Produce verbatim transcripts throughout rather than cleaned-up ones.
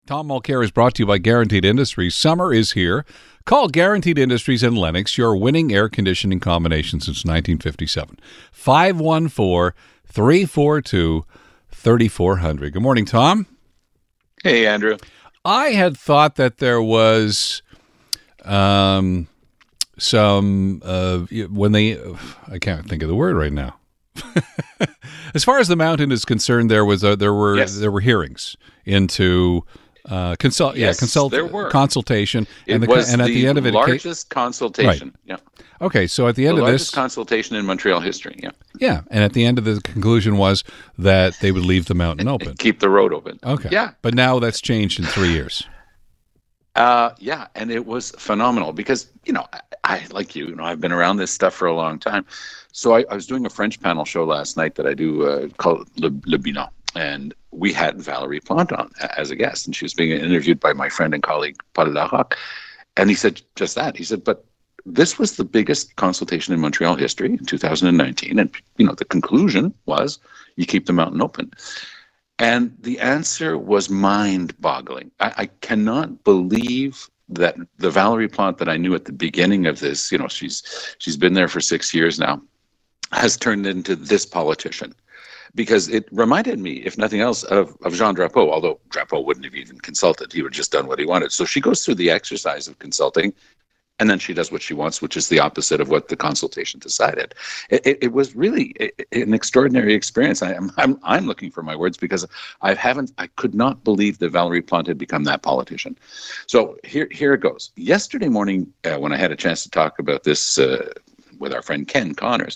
Tom Mulcair is brought to you by Guaranteed Industries. Summer is here. Call Guaranteed Industries in Lennox, your winning air conditioning combination since nineteen fifty-seven. five one four, three four two, three four zero zero. Good morning, Tom. Hey, Andrew. I had thought that there was um, some, uh, when they, I can't think of the word right now. As far as the mountain is concerned, there was a, there were Yes. there were hearings into uh, consult Yes, yeah consult there were. consultation, It and the was and at the, the end of it, it came- largest consultation. Yeah, okay, so at the end the of largest this, consultation in Montreal history. Yeah, yeah, and at the end of the conclusion was that they would leave the mountain open. keep the road open. Okay, Yeah, but now that's changed in three years. uh, yeah, and it was phenomenal because you know I, I like you, you know I've been around this stuff for a long time. So I, I was doing a French panel show last night that I do uh, called Le, Le Bilan, and we had Valérie Plante on as a guest, and she was being interviewed by my friend and colleague Paul Larocque, and he said just that. He said, but this was the biggest consultation in Montreal history in two thousand nineteen, and you know the conclusion was you keep the mountain open. And the answer was mind-boggling. I, I cannot believe that the Valérie Plante that I knew at the beginning of this, you know, she's she's been there for six years now, has turned into this politician. Because it reminded me, if nothing else, of, of Jean Drapeau, although Drapeau wouldn't have even consulted. He would have just done what he wanted. So she goes through the exercise of consulting, and then she does what she wants, which is the opposite of what the consultation decided. It, it, it was really an extraordinary experience. I am I'm, I'm looking for my words because I haven't I could not believe that Valérie Plante had become that politician. So here here it goes. Yesterday morning, uh, when I had a chance to talk about this uh, with our friend Ken Connors,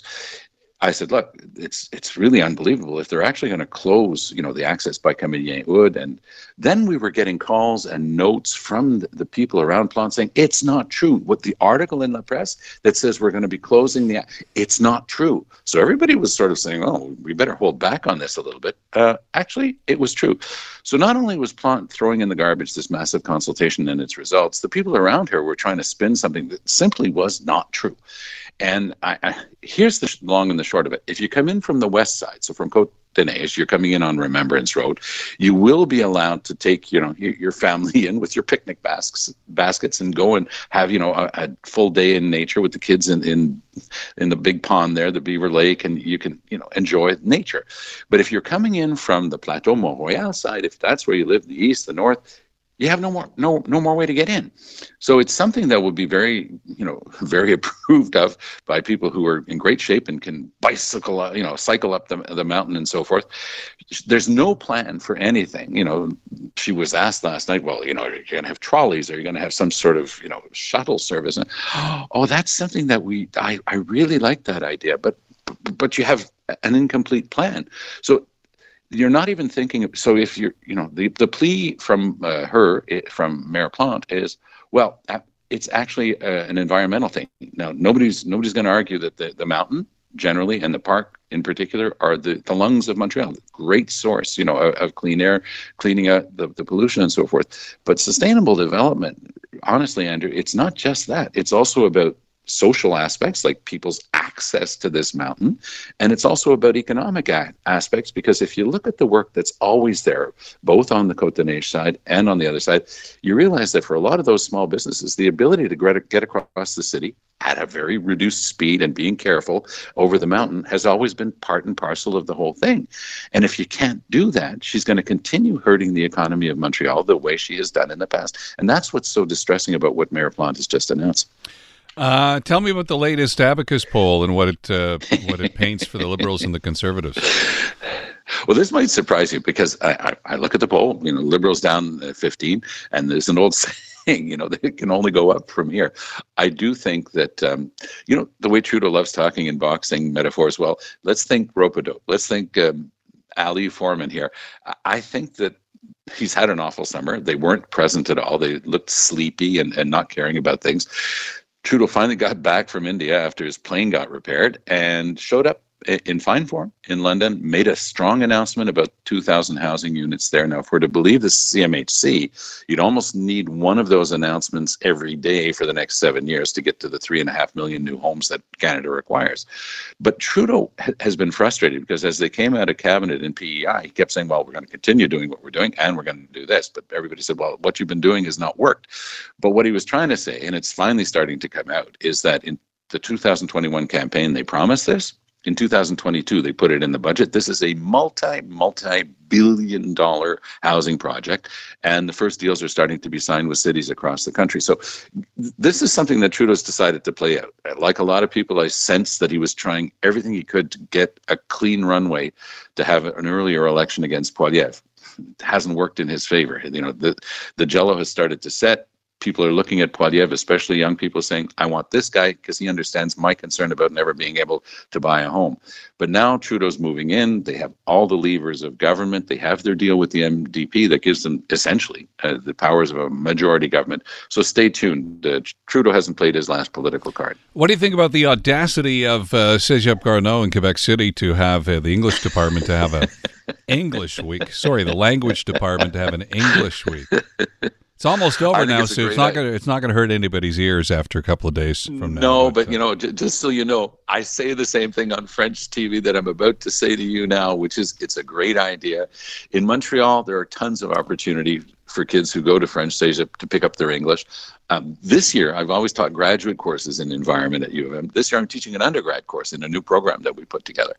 I said, look, it's it's really unbelievable if they're actually going to close, you know, the access by Camillien Wood. And then we were getting calls and notes from the, the people around Plante saying, it's not true. What the article in La Presse that says we're going to be closing the, it's not true. So everybody was sort of saying, oh, we better hold back on this a little bit. Uh, actually, it was true. So not only was Plante throwing in the garbage this massive consultation and its results, the people around her were trying to spin something that simply was not true. And I, I, here's the long and the short of it. If you come in from the west side, so from Côte-des-Neiges, you're coming in on Remembrance Road, you will be allowed to take, you know, your, your family in with your picnic baskets, baskets and go and have, you know, a, a full day in nature with the kids in, in in the big pond there, the Beaver Lake, and you can, you know, enjoy nature. But if you're coming in from the Plateau Mont-Royal side, if that's where you live, the east, the north, you have no more no no more way to get in. So it's something that will be very, you know, very approved of by people who are in great shape and can bicycle, you know, cycle up the, the mountain and so forth. There's no plan for anything. You know, she was asked last night, well, you know, are you going to have trolleys? Are you going to have some sort of, you know, shuttle service? And, oh, that's something that we, I, I really like that idea, but but you have an incomplete plan. So you're not even thinking of, so if you're, you know, the, the plea from uh, her, it, from Mayor Plante is, well, it's actually uh, an environmental thing. Now, nobody's nobody's going to argue that the, the mountain generally and the park in particular are the, the lungs of Montreal, great source, you know, of, of clean air, cleaning out the, the pollution and so forth. But sustainable development, honestly, Andrew, it's not just that. It's also about social aspects like people's access to this mountain, and it's also about economic a- aspects, because if you look at the work that's always there, both on the Côte-des-Neiges side and on the other side, you realize that for a lot of those small businesses, the ability to get, get across the city at a very reduced speed and being careful over the mountain has always been part and parcel of the whole thing. And if you can't do that, she's going to continue hurting the economy of Montreal the way she has done in the past. And that's what's so distressing about what Mayor Plante has just announced. Uh, tell me about the latest Abacus poll and what it uh, what it paints for the Liberals and the Conservatives. Well, this might surprise you because I, I, I look at the poll, you know, Liberals down fifteen, and there's an old saying, you know, they can only go up from here. I do think that, um, you know, the way Trudeau loves talking in boxing metaphors, well, let's think rope-a-dope. Let's think um, Ali Foreman here. I think that he's had an awful summer. They weren't present at all. They looked sleepy and, and not caring about things. Trudeau finally got back from India after his plane got repaired and showed up in fine form in London, made a strong announcement about two thousand housing units there. Now, if we're to believe the C M H C, you'd almost need one of those announcements every day for the next seven years to get to the three and a half million new homes that Canada requires. But Trudeau ha- has been frustrated because as they came out of cabinet in P E I, he kept saying, well, we're going to continue doing what we're doing and we're going to do this. But everybody said, well, what you've been doing has not worked. But what he was trying to say, and it's finally starting to come out, is that in the two thousand twenty-one campaign, they promised this. In two thousand twenty-two, they put it in the budget. This is a multi, multi-billion dollar housing project. And the first deals are starting to be signed with cities across the country. So this is something that Trudeau's decided to play out. Like a lot of people, I sense that he was trying everything he could to get a clean runway to have an earlier election against Poilievre. It hasn't worked in his favor. You know, the, the jello has started to set. People are looking at Poilievre, especially young people, saying, I want this guy because he understands my concern about never being able to buy a home. But now Trudeau's moving in. They have all the levers of government. They have their deal with the M D P that gives them essentially uh, the powers of a majority government. So stay tuned. Uh, Trudeau hasn't played his last political card. What do you think about the audacity of uh, Cégep Garneau in Quebec City to have uh, the English department to have a English week? Sorry, the language department to have an English week. It's almost over now, so it's not going to it's not going to hurt anybody's ears after a couple of days from now. No, but, but uh, you know, j- just so you know, I say the same thing on French T V that I'm about to say to you now, which is it's a great idea. In Montreal, there are tons of opportunity for kids who go to French Cégep to pick up their English. Um, this year, I've always taught graduate courses in environment at U of M. This year, I'm teaching an undergrad course in a new program that we put together,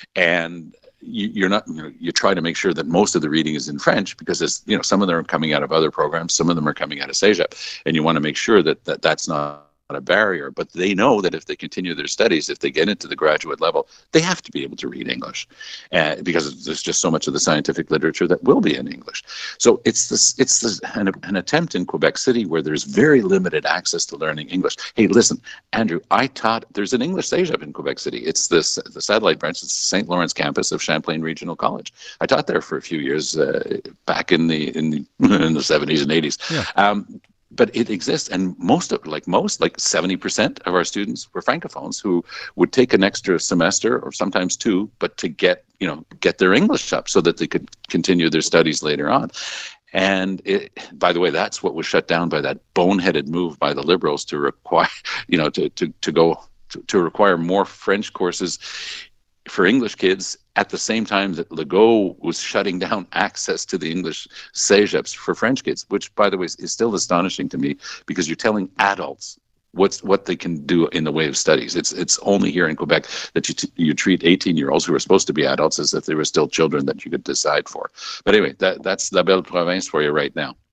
and You, you're not, you know, you try to make sure that most of the reading is in French because there's, you know, some of them are coming out of other programs, some of them are coming out of Cégep, and you want to make sure that, that that's not a barrier. But they know that if they continue their studies, if they get into the graduate level, they have to be able to read English uh, because there's just so much of the scientific literature that will be in English. So it's this, it's this, an, an attempt in Quebec City where there's very limited access to learning English. Hey, listen, Andrew, I taught, there's an English Cégep in Quebec City. It's this, the satellite branch, it's the Saint Lawrence campus of Champlain Regional College. I taught there for a few years uh, back in the, in the, in the seventies and eighties. Yeah. Um, But it exists, and most of, like most, like seventy percent of our students were francophones who would take an extra semester or sometimes two, but to get, you know, get their English up so that they could continue their studies later on. And it, by the way, that's what was shut down by that boneheaded move by the Liberals to require, you know, to to to go to, to require more French courses for English kids at the same time that Legault was shutting down access to the English Cégeps for French kids, which, by the way, is still astonishing to me because you're telling adults what's what they can do in the way of studies. It's it's only here in Quebec that you t- you treat eighteen-year-olds who are supposed to be adults as if they were still children that you could decide for. But anyway, that that's La Belle Province for you right now.